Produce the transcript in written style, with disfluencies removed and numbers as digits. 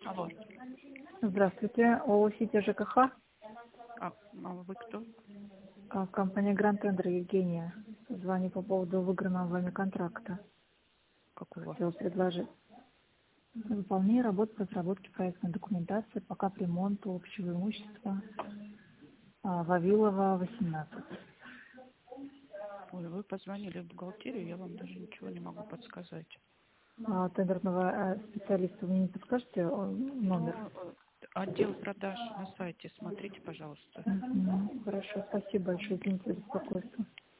Алло. Здравствуйте, ООО «Сити ЖКХ», А вы кто? компания «Гранд Тендер», Евгения. Звоню по поводу выигранного вами контракта. Какого? Хотела предложить выполнение работ по разработке проектной документации по капремонту общего имущества Вавилова, 18. Ой, вы позвонили в бухгалтерию, я вам даже ничего не могу подсказать. Тендерного специалиста вы мне не подскажете номер? Ну, отдел продаж на сайте, смотрите, пожалуйста. Хорошо, спасибо большое, извините за беспокойство.